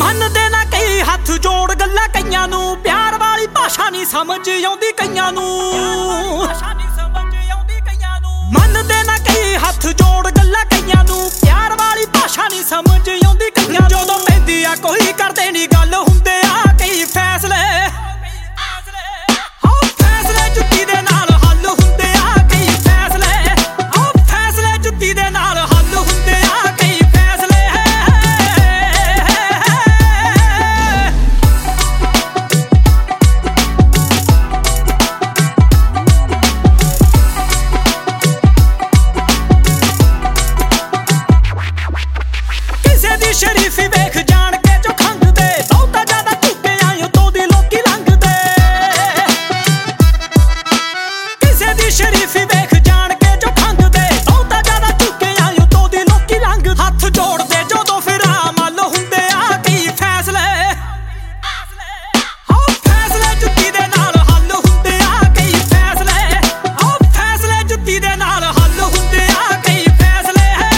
ਮੰਨਦੇ ਨਾ ਕਈ ਹੱਥ ਜੋੜ ਗੱਲਾਂ ਕਈਆਂ ਨੂੰ ਪਿਆਰ ਵਾਲੀ ਭਾਸ਼ਾ ਨਹੀਂ ਸਮਝ ਆਉਂਦੀ ਕਈਆਂ ਨੂੰ ਮੰਨਦੇ ਨਾ ਕਈ ਹੱਥ ਜੋੜ ਗੱਲਾਂ ਕਈਆਂ ਨੂੰ ਪਿਆਰ ਵਾਲੀ ਭਾਸ਼ਾ ਨਹੀਂ ਸਮਝ ਆਉਂਦੀ ਕਈਆਂ ਨੂੰ ਜਦੋਂ ਪੈਂਦੀ ਆ ਕੋਈ ਕਰਦੇ ਨਹੀਂ ਗੱਲ ਹੁੰਦੇ ਆ ਕਈ ਫੈਸਲੇ ਫੈਸਲੇ ਜੁੱਤੀ ਦੇ ਨਾਲ ਹੱਲ ਹੁੰਦੇ ਆ ਕਈ ਫੈਸਲੇ ਫੈਸਲੇ ਜੁੱਤੀ ਦੇ ਨਾਲ ਹੱਲ ਹੁੰਦੇ ਆ ਕਈ ਫੈਸਲੇ ਕਿਸੇ ਦੀ ਸ਼ਰੀਫੀ ਵੇਖ ਜਾਣ ਕੇ ਜੋ ਖੰਗਦੇ ਬਹੁਤਾ ਜ਼ਿਆਦਾ ਝੁਕੇ ਆਇਓ ਤੋਂ ਦੀ ਲੋਕੀ ਲੰਘਦੇ ਕਿਸੇ ਦੀ ਸ਼ਰੀਫੀ ਵੇਖ ਜਾਣ ਕੇ ਜੋ ਖੰਗਦੇ ਬਹੁਤਾ ਜ਼ਿਆਦਾ ਝੁਕੇ ਆਇਓ ਤੋਂ ਦੀ ਲੋਕੀ ਲੰਘ ਹੱਥ ਜੋੜਦੇ ਜਦੋਂ ਫਿਰ ਮੱਲ ਹੁੰਦੇ ਆ ਕਈ ਫੈਸਲੇ ਫੈਸਲੇ ਜੁੱਤੀ ਦੇ ਨਾਲ ਹੱਲ ਹੁੰਦੇ ਆ ਕਈ ਫੈਸਲੇ ਫੈਸਲੇ ਜੁੱਤੀ ਦੇ ਨਾਲ ਹੱਲ ਹੁੰਦੇ ਆ ਕਈ ਫੈਸਲੇ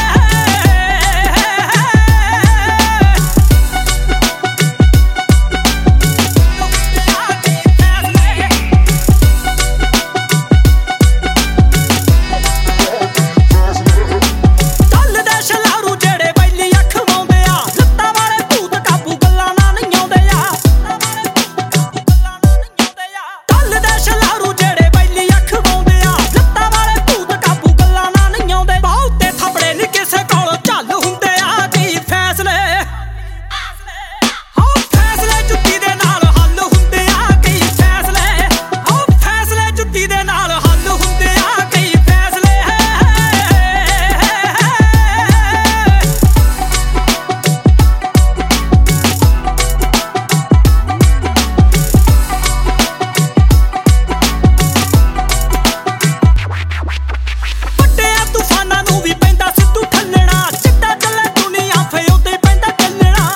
ਚੱਲਦੇ ਸ਼ਲਾਰੂ ਜਿਹੜੇ ਬੈਲੀ ਅੱਖ ਵਾਉਂਦੇ ਆ ਲੱਤਾਂ ਵਾਲੇ ਭੂਤ ਕਾਬੂ ਗੱਲਾਂ ਨਾਲ ਨਹੀਂ ਆਉਂਦੇ ਆ ਚੱਲਦੇ ਸ਼ਲਾਰੂ ਜਿਹੜੇ ਬੈਲੀ ਅੱਖ ਵਾਉਂਦੇ ਆ ਲੱਤਾਂ ਵਾਲੇ ਭੂਤ ਕਾਬੂ ਗੱਲਾਂ ਨਾਲ ਨਹੀਂ ਆਉਂਦੇ ਬਹੁਤੇ ਥੱਪੜੇ ਨਹੀਂ ਕਿਸੇ ਕੋਲ ਝੱਲ ਹੁੰਦੇ ਆ ਕਈ ਫੈਸਲੇ ਫੈਸਲੇ ਜੁੱਤੀ ਦੇ ਨਾਲ ਹੱਲ ਹੁੰਦੇ ਆ ਕਈ ਫੈਸਲੇ ਫੈਸਲੇ ਜੁੱਤੀ ਦੇ ਨਾਲ ਹੱਲ ਹੁੰਦੇ ਆ ਕਈ ਫੈਸਲੇ ਵੱਡਿਆਂ ਤੂਫਾਨਾਂ ਨੂੰ ਵੀ ਪੈਂਦਾ ਸਿੱਧੂ ਠੱਲਣਾ ਜਿੱਦਾਂ ਚੱਲੇ ਦੁਨੀਆ ਫੇ ਉੱਤੇ ਪੈਂਦਾ ਚੱਲਣਾ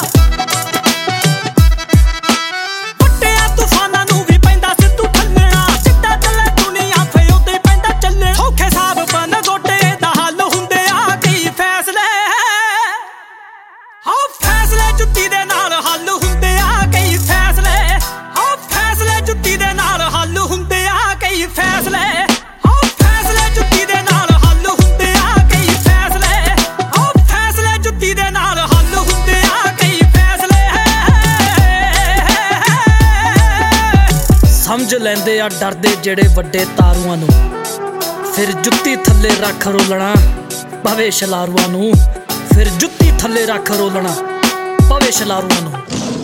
ਵੱਡਿਆਂ ਤੂਫਾਨਾਂ ਨੂੰ ਵੀ ਪੈਂਦਾ ਸਿੱਧੂ ਠੱਲਣਾ ਜਿੱਦਾਂ ਚੱਲੇ ਦੁਨੀਆ ਫੇ ਉੱਤੇ ਪੈਂਦਾ ਚੱਲਣਾ ਸੌਖੇ ਸਾਬ ਬਨ ਗੋਡੇ ਦਾ ਹੱਲ ਹੁੰਦੇ ਆ ਕਈ ਫੈਸਲੇ ਫੈਸਲੇ ਜੁੱਤੀ ਦੇ ਨਾਲ ਹੱਲ ਹੁੰਦੇ ਆ ਕਈ ਫੈਸਲੇ ਫੈਸਲੇ ਜੁੱਤੀ ਦੇ ਨਾਲ ਹੱਲ ਹੁੰਦੇ ਆ ਕਈ ਫੈਸਲੇ ਫੈਸਲੇ ਜੁੱਤੀ ਦੇ ਨਾਲ ਹੱਲ ਹੁੰਦੇ ਆ ਕਈ ਫੈਸਲੇ ਫੈਸਲੇ ਜੁੱਤੀ ਦੇ ਨਾਲ ਹੱਲ ਹੁੰਦੇ ਆ ਕਈ ਫੈਸਲੇ ਸਮਝ ਲੈਂਦੇ ਆ ਡਰਦੇ ਜਿਹੜੇ ਵੱਡੇ ਤਾਰੂਆਂ ਨੂੰ ਫਿਰ ਜੁੱਤੀ ਥੱਲੇ ਰੱਖ ਰੋਲਣਾ ਪਵੇ ਸ਼ਲਾਰੂਆਂ ਨੂੰ ਫਿਰ ਜੁੱਤੀ ਥੱਲੇ ਰੱਖ ਰੋਲਣਾ ਪਵੇ ਸ਼ਲਾਰੂਆਂ ਨੂੰ